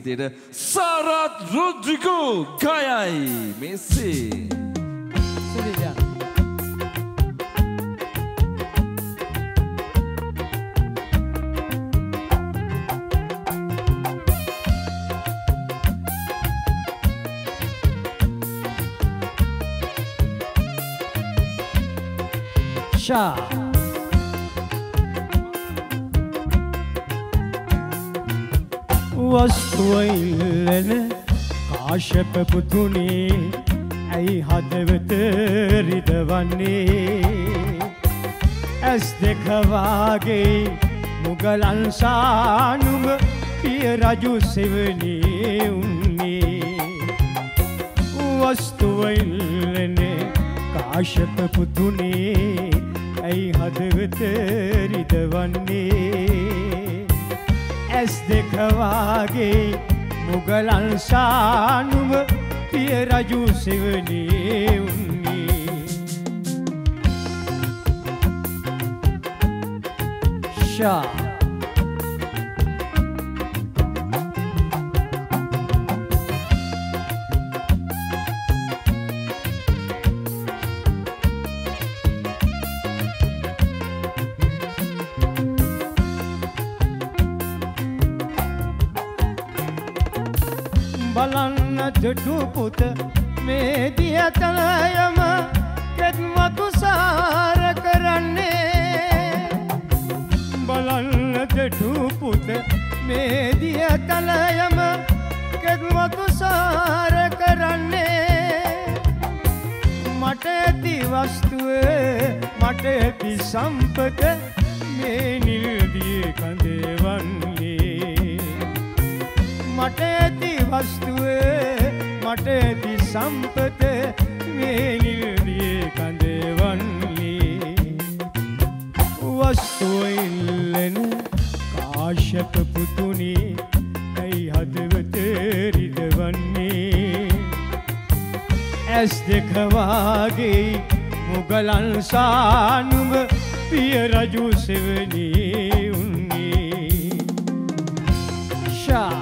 Sarat Rodrigo gayai Messi. Sudah. Shah. වස්තුවයිල්ලන Kashyapa පුතුනේ ඇයි හදවත රිදවන්නේ ඇස් දෙක වාගේ මුගලන් සානුම පිය රජු සෙවණේ උන්නේ වස්තුවයිල්ලන කාශ්‍යප පුතුනේ ඇයි හදවත රිදවන්නේ ඇස් දෙක වාගේ මුගලන් සානුම පිය රජු සෙවණේ උන්නේ ෂා බලන්න දෙටු පුත මේ දියතලයම කෙත්මතු සාර කරන්නේ බලන්න දෙටු පුත මේ දියතලයම කෙත්මතු සාර කරන්නේ මට ඇති වස්තුවේ මට ඇති සම්පත මේ නිල්දිය කඳේ වන්නේ මට ඇති වස්තුවේ මට ඇති සම්පත මේ නිල්දියේ කඳේ වන්නේ වස්තුව ඉල්ලන කාශ්‍යප පුතුනේ ඇයි හදවත රිදවන්නේ ඇස් දෙක වාගේ මුගලන් සානුම පිය රජු සෙවණේ උන්නේ ෂා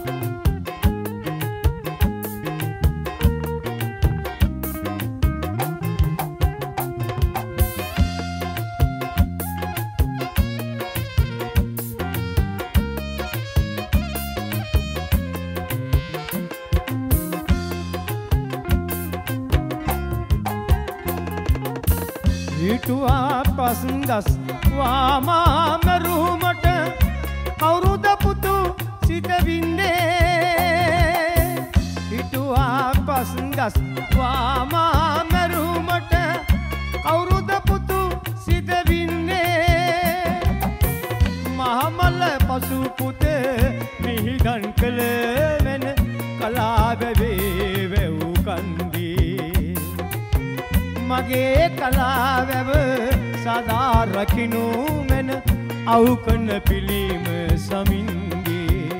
හිටුවා පසුදස් වාමා මරුමට කවුරුද පුතු සිත වින්දේ හිටුවා පසුදස් වාමා මරුමට කවුරුද පුතු සිත වින්දේ මහමල පසු පුතේ මිහිදන් කළ වෙන කලාවේ වැව් කන්දී මගේ කලාවැව සදා රකින්නු මෙන අවුකන පිළිම සමින්ගේ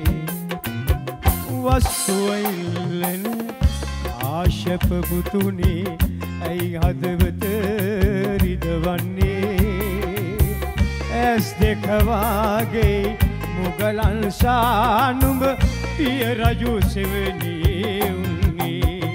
වස්තුවයිල්ලන කාශ්‍යප පුතුනේ ඇයි හදවත රිදවන්නේ ඇස් දෙක වාගේ මුගලන් සානුම පිය රජු සෙවණේ උන්නේ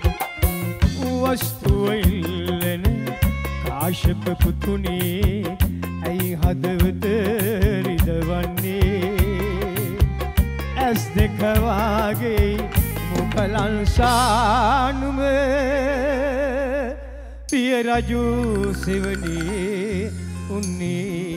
වස්තුවයිල්ලන කාශ්‍යප පුතුනේ ඇයි හදවත රිදවන්නේ ඇස් දෙක වාගේ මුගලන් සානුම පිය රජු සෙවණේ උන්නේ